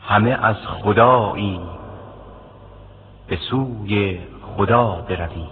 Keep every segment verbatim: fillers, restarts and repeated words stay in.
همه از خدایی به سوی خدا بروی.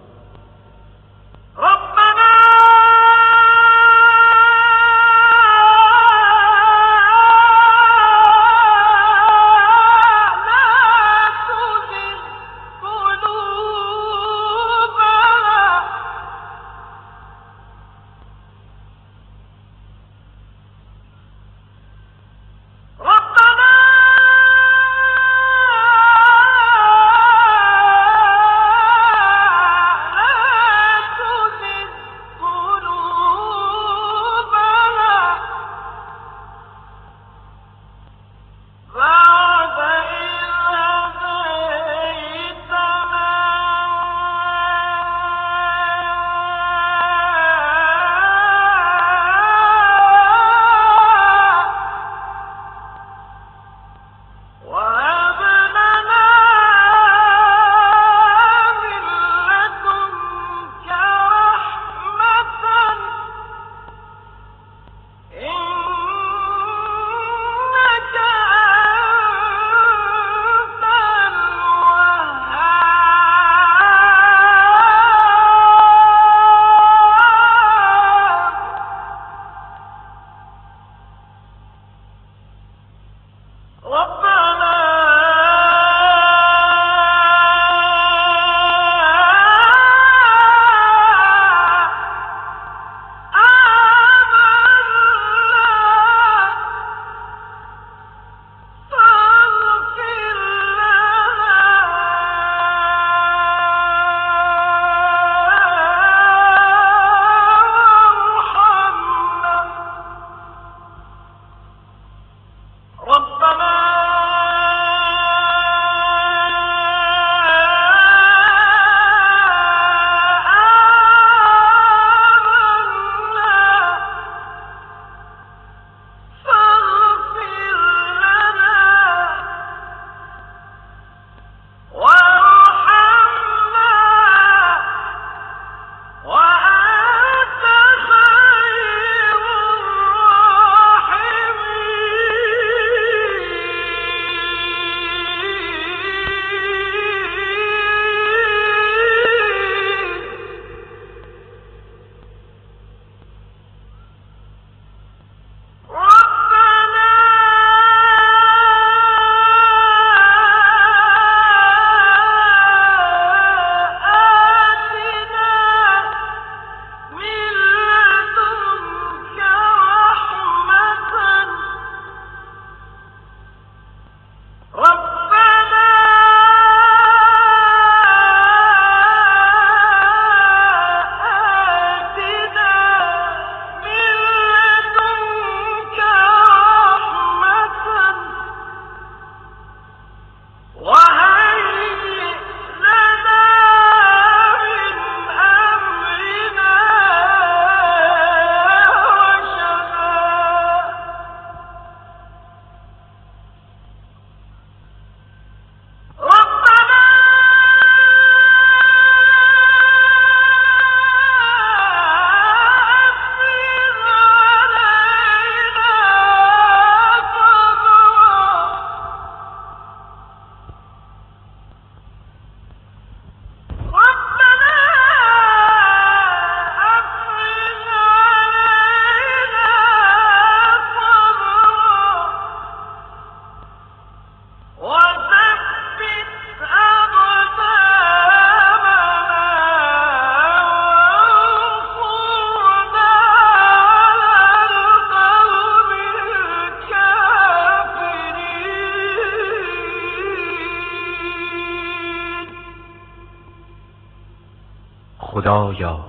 خدایا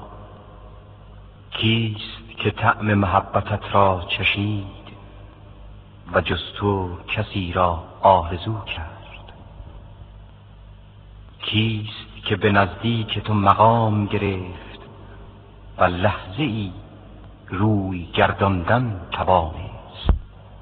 کیست که طعم محبتت را چشید و جز تو کسی را آرزو کرد؟ کیست که به نزدیک تو مقام گرفت و لحظه ای روی گرداندن توانست؟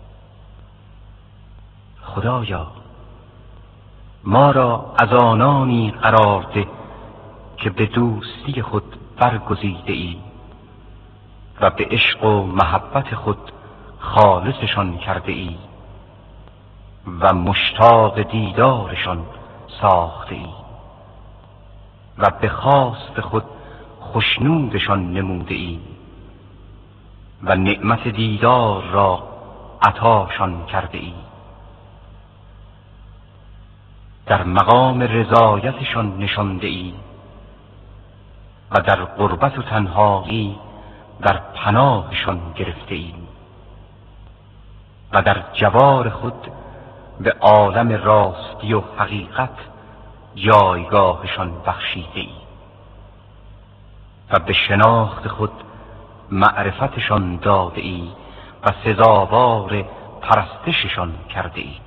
خدایا ما را از آنانی قرار ده که به دوستی خود برگزیده ای و به عشق و محبت خود خالصشان کرده ای و مشتاق دیدارشان ساخته ای و به خواست خود خشنودشان نموده ای و نعمت دیدار را عطاشان کرده ای. در مقام رضایتشان نشانده ای و در غربت و تنهایی در پناهشان گرفته ای و در جوار خود به عالم راستی و حقیقت جایگاهشان بخشیده ای و به شناخت خود معرفتشان داده ای و سزاوار پرستششان کرده ای.